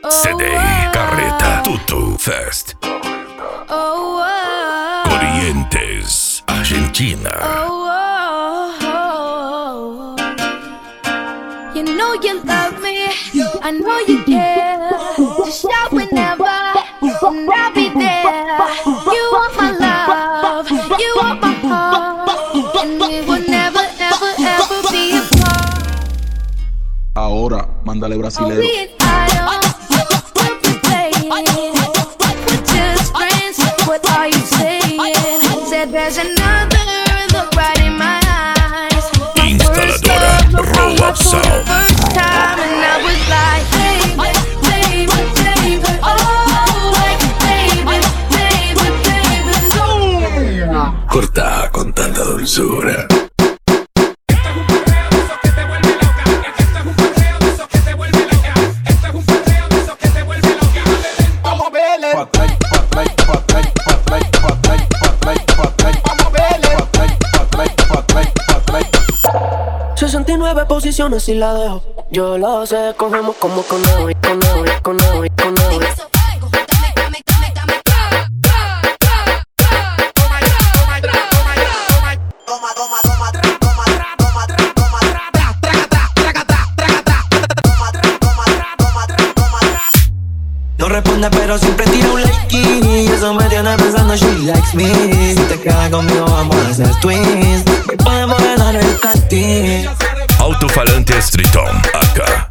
CD, Carreta, Tutu, Fest. Corrientes, Argentina. You know you love me, I know you care. Just shout whenever, and I'll be there. You are my love, you are my heart, and we will never, ever, ever be apart. Ahora, mándale brasilero. We'll be playing. We're just friends, what are you saying? Said there's another look right in my eyes. Instaladora Roll Up Sound. First time and I was like, baby, baby, baby, oh, like baby, baby, baby, no. Corta con tanta dulzura. Posiciones y la dejo. Yo lo sé, cogemos como conejo y conejo y conejo y conejo. No responde pero siempre tira un like y eso me tiene pensando she likes me. Si te quedas conmigo vamos a hacer twins y podemos ganar el casting. Alto-falante Streeton, acá.